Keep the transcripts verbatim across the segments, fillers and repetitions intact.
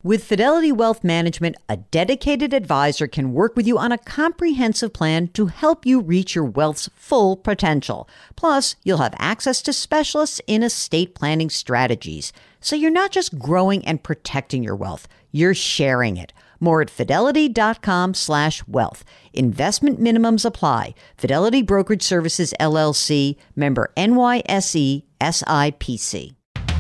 With Fidelity Wealth Management, a dedicated advisor can work with you on a comprehensive plan to help you reach your wealth's full potential. Plus, you'll have access to specialists in estate planning strategies. So you're not just growing and protecting your wealth, you're sharing it. More at fidelity.com slash wealth. Investment minimums apply. Fidelity Brokerage Services, L L C, member N Y S E, S I P C.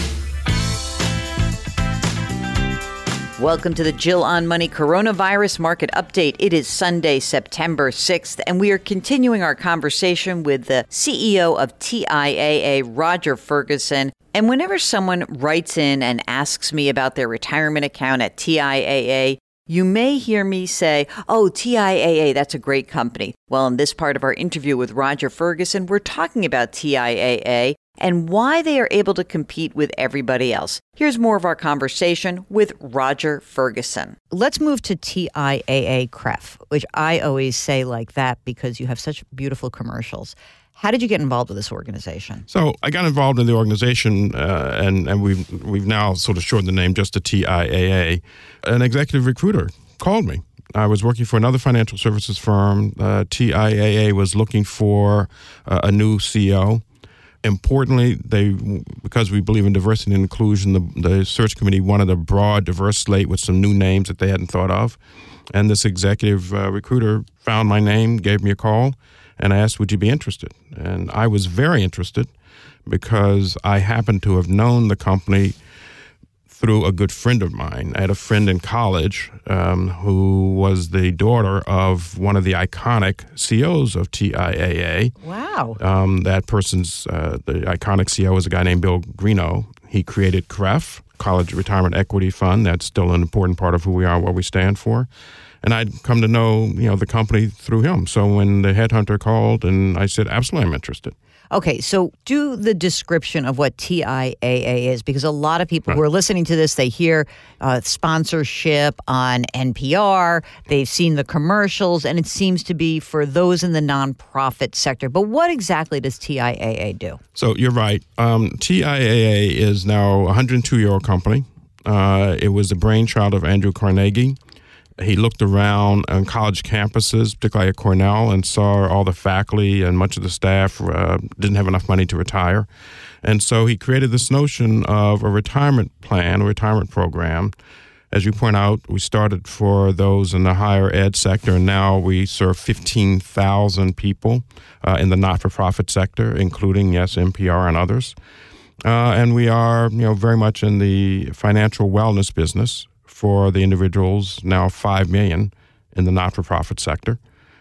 Welcome to the Jill on Money Coronavirus Market Update. It is Sunday, September sixth, and we are continuing our conversation with the C E O of T I A A, Roger Ferguson. And whenever someone writes in and asks me about their retirement account at T I A A, you may hear me say, oh, T I A A, that's a great company. Well, in this part of our interview with Roger Ferguson, we're talking about T I A A and why they are able to compete with everybody else. Here's more of our conversation with Roger Ferguson. Let's move to T I A A C R E F, which I always say like that because you have such beautiful commercials. How did you get involved with this organization? So I got involved in the organization, uh, and, and we've, we've now sort of shortened the name just to T I A A. An executive recruiter called me. I was working for another financial services firm. Uh, T I A A was looking for uh, a new C E O. Importantly, they because we believe in diversity and inclusion, the, the search committee wanted a broad, diverse slate with some new names that they hadn't thought of. And this executive uh, recruiter found my name, gave me a call, and asked, would you be interested? And I was very interested because I happened to have known the company through a good friend of mine. I had a friend in college um, who was the daughter of one of the iconic C E Os of T I A A. Wow. Um, that person's, uh, the iconic C E O is a guy named Bill Greeno. He created C R E F, College Retirement Equity Fund. That's still an important part of who we are, what we stand for. And I'd come to know, you know, the company through him. So when the headhunter called, and I said, absolutely, I'm interested. Okay, so do the description of what T I A A is, because a lot of people right. who are listening to this, they hear uh, sponsorship on N P R, they've seen the commercials, and it seems to be for those in the nonprofit sector. But what exactly does T I A A do? So you're right. Um, T I A A is now a one hundred two year old company. Uh, it was the brainchild of Andrew Carnegie. He looked around on college campuses, particularly at Cornell, and saw all the faculty and much of the staff uh, didn't have enough money to retire. And so he created this notion of a retirement plan, a retirement program. As you point out, we started for those in the higher ed sector, and now we serve fifteen thousand people uh, in the not-for-profit sector, including, yes, N P R and others. Uh, and we are, you know, very much in the financial wellness business for the individuals, now five million in the not-for-profit sector,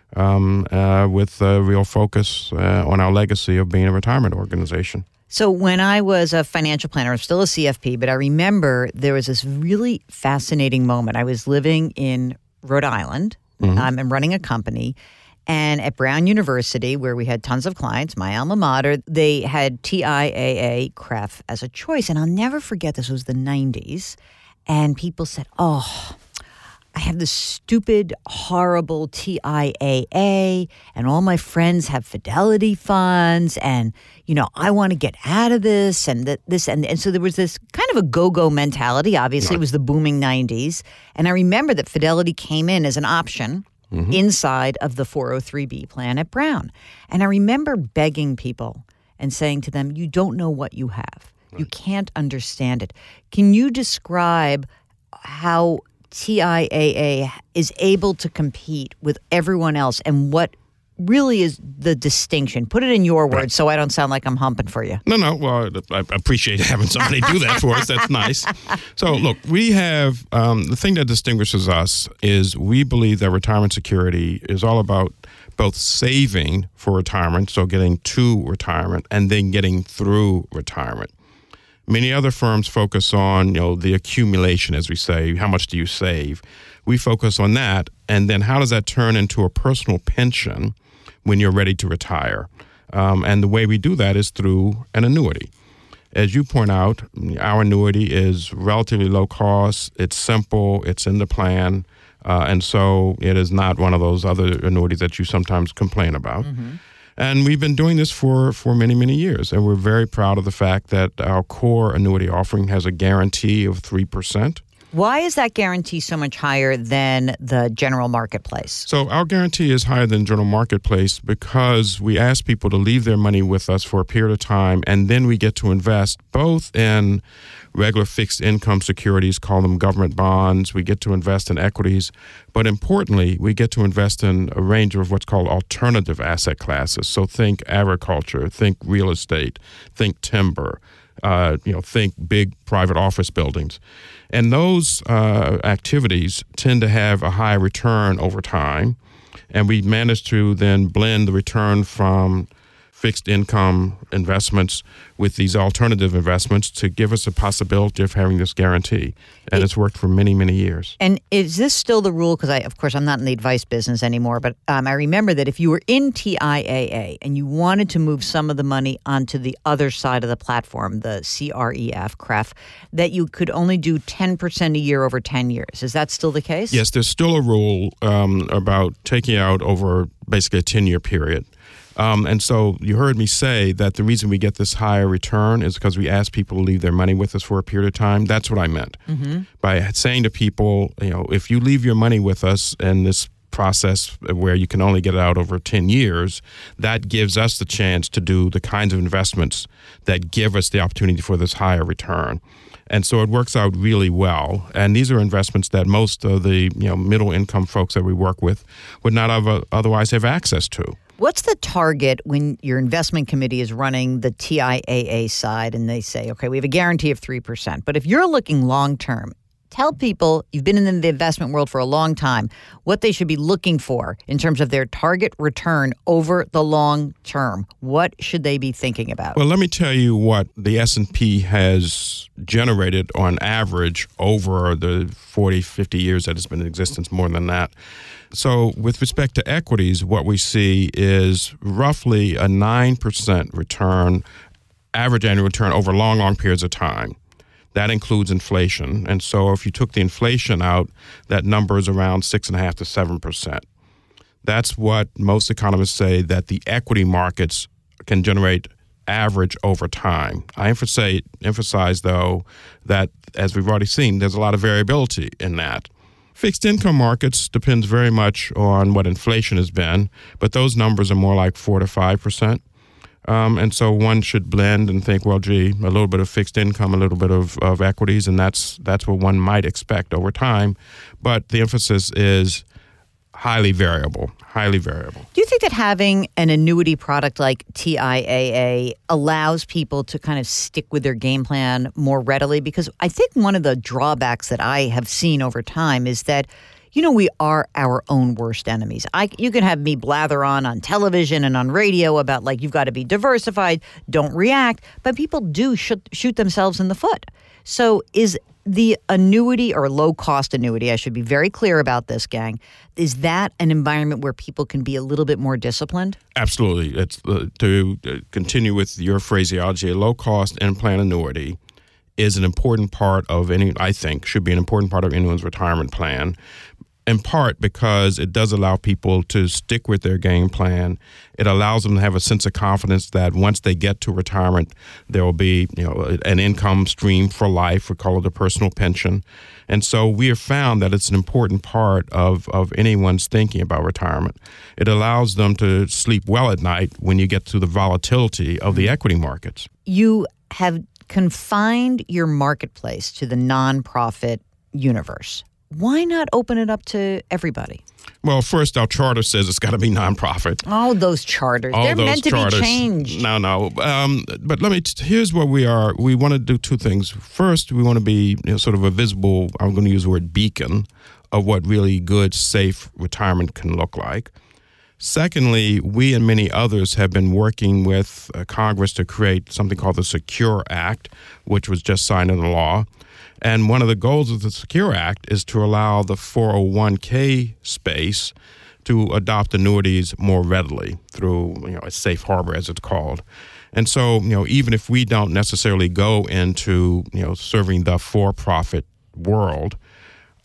um, uh, with a real focus uh, on our legacy of being a retirement organization. So when I was a financial planner, I'm still a C F P, but I remember there was this really fascinating moment. I was living in Rhode Island mm-hmm. um, and running a company, and at Brown University, where we had tons of clients, my alma mater, they had T I A A C R E F as a choice. And I'll never forget, this was the nineties. And people said, oh, I have this stupid, horrible T I A A, and all my friends have Fidelity funds, and, you know, I want to get out of this, and that this, and, and so there was this kind of a go-go mentality. Obviously, it was the booming nineties. And I remember that Fidelity came in as an option mm-hmm. inside of the four oh three B plan at Brown. And I remember begging people and saying to them, you don't know what you have. You can't understand it. Can you describe how T I A A is able to compete with everyone else and what really is the distinction? Put it in your words right. so I don't sound like I'm humping for you. No, no. Well, I appreciate having somebody do that for us. That's nice. So, look, we have um, the thing that distinguishes us is we believe that retirement security is all about both saving for retirement, so getting to retirement, and then getting through retirement. Many other firms focus on, you know, the accumulation, as we say. How much do you save? We focus on that, and then how does that turn into a personal pension when you're ready to retire? Um, and the way we do that is through an annuity. As you point out, our annuity is relatively low cost. It's simple. It's in the plan. Uh, and so it is not one of those other annuities that you sometimes complain about. Mm-hmm. And we've been doing this for, for many, many years. And we're very proud of the fact that our core annuity offering has a guarantee of three percent. Why is that guarantee so much higher than the general marketplace? So our guarantee is higher than general marketplace because we ask people to leave their money with us for a period of time, and then we get to invest both in regular fixed income securities, call them government bonds. We get to invest in equities. But importantly, we get to invest in a range of what's called alternative asset classes. So think agriculture, think real estate, think timber, uh, you know, think big private office buildings. And those uh, activities tend to have a high return over time. And we manage to then blend the return from fixed income investments with these alternative investments to give us a possibility of having this guarantee. And it, it's worked for many, many years. And is this still the rule? Because, I, of course, I'm not in the advice business anymore, but um, I remember that if you were in T I A A and you wanted to move some of the money onto the other side of the platform, the C R E F, C R E F, that you could only do ten percent a year over ten years. Is that still the case? Yes, there's still a rule um, about taking out over basically a ten-year period. Um, and so you heard me say that the reason we get this higher return is because we ask people to leave their money with us for a period of time. That's what I meant. Mm-hmm. By saying to people, you know, if you leave your money with us in this process where you can only get it out over ten years, that gives us the chance to do the kinds of investments that give us the opportunity for this higher return. And so it works out really well. And these are investments that most of the you know middle income folks that we work with would not have, otherwise have access to. What's the target when your investment committee is running the T I A A side and they say, okay, we have a guarantee of three percent. But if you're looking long term, tell people, you've been in the investment world for a long time, what they should be looking for in terms of their target return over the long term. What should they be thinking about? Well, let me tell you what the S and P has generated on average over the forty, fifty years that it's been in existence, more than that. So with respect to equities, what we see is roughly a nine percent return, average annual return over long, long periods of time. That includes inflation. And so if you took the inflation out, that number is around six point five to seven percent. That's what most economists say that the equity markets can generate average over time. I emphasize, emphasize, though, that as we've already seen, there's a lot of variability in that. Fixed income markets depends very much on what inflation has been, but those numbers are more like four to five percent. Um, and so one should blend and think, well, gee, a little bit of fixed income, a little bit of, of equities, and that's that's what one might expect over time. But the emphasis is highly variable, highly variable. Do you think that having an annuity product like T I A A allows people to kind of stick with their game plan more readily? Because I think one of the drawbacks that I have seen over time is that, you know, we are our own worst enemies. I, you can have me blather on on television and on radio about, like, you've got to be diversified, don't react, but people do shoot, shoot themselves in the foot. So is the annuity, or low-cost annuity, I should be very clear about this, gang, is that an environment where people can be a little bit more disciplined? Absolutely. It's uh, to uh, continue with your phraseology, a low-cost in-plan annuity is an important part of any, I think, should be an important part of anyone's retirement plan, in part because it does allow people to stick with their game plan. It allows them to have a sense of confidence that once they get to retirement, there will be, you know, an income stream for life. We call it a personal pension. And so we have found that it's an important part of, of anyone's thinking about retirement. It allows them to sleep well at night when you get to the volatility of the equity markets. You have confined your marketplace to the nonprofit universe. Why not open it up to everybody? Well, first, our charter says it's got to be nonprofit. Oh, those charters. All They're those meant to charters. be changed. No, no. Um, but let me, t- here's what we are. We want to do two things. First, we want to be, you know, sort of a visible, I'm going to use the word beacon, of what really good, safe retirement can look like. Secondly, we and many others have been working with uh, Congress to create something called the SECURE Act, which was just signed into law. And one of the goals of the SECURE Act is to allow the four oh one k space to adopt annuities more readily through, you know, a safe harbor, as it's called. And so, you know, even if we don't necessarily go into, you know, serving the for-profit world,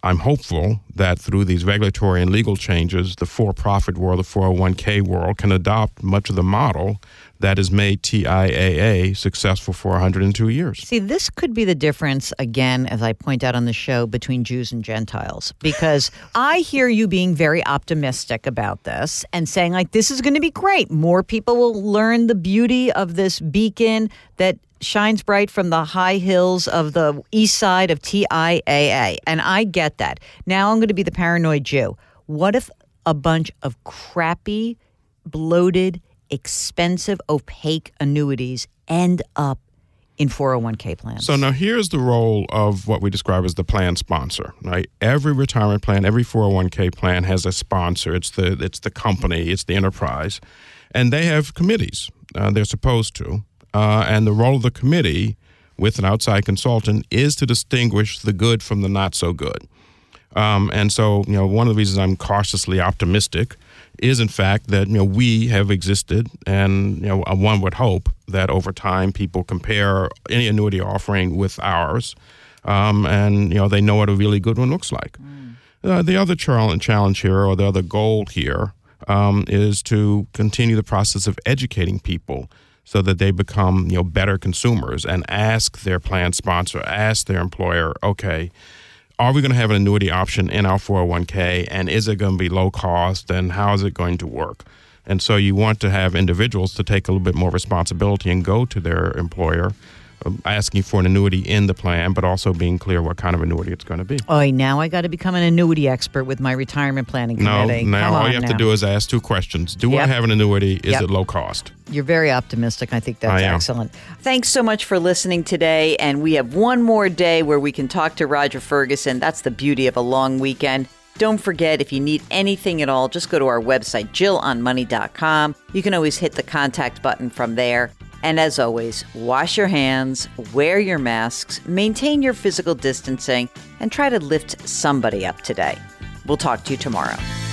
I'm hopeful that through these regulatory and legal changes, the for-profit world, the four oh one k world, can adopt much of the model that has made T I A A successful for one hundred two years. See, this could be the difference, again, as I point out on the show, between Jews and Gentiles. Because I hear you being very optimistic about this and saying, like, this is going to be great. More people will learn the beauty of this beacon that shines bright from the high hills of the east side of T I A A. And I get that. Now I'm going to be the paranoid Jew. What if a bunch of crappy, bloated, expensive, opaque annuities end up in four oh one k plans? So now here's the role of what we describe as the plan sponsor, right? Every retirement plan, every four oh one k plan has a sponsor. It's the it's the company, it's the enterprise, and they have committees. Uh, they're supposed to. Uh, and the role of the committee with an outside consultant is to distinguish the good from the not so good. Um, and so, you know, one of the reasons I'm cautiously optimistic is, in fact, that, you know, we have existed, and, you know, one would hope that over time people compare any annuity offering with ours, um, and, you know, they know what a really good one looks like. Mm. Uh, the other challenge here, or the other goal here, um, is to continue the process of educating people so that they become, you know, better consumers and ask their plan sponsor, ask their employer, okay, are we going to have an annuity option in our four oh one k, and is it going to be low cost, and how is it going to work? And so you want to have individuals to take a little bit more responsibility and go to their employer asking for an annuity in the plan, but also being clear what kind of annuity it's going to be. Oh, now I got to become an annuity expert with my retirement planning committee. No, now Come all on you have now. to do is ask two questions. Do Yep. I have an annuity? Is Yep. it low cost? You're very optimistic. I think that's I am. excellent. Thanks so much for listening today. And we have one more day where we can talk to Roger Ferguson. That's the beauty of a long weekend. Don't forget, if you need anything at all, just go to our website, jill on money dot com. You can always hit the contact button from there. And as always, wash your hands, wear your masks, maintain your physical distancing, and try to lift somebody up today. We'll talk to you tomorrow.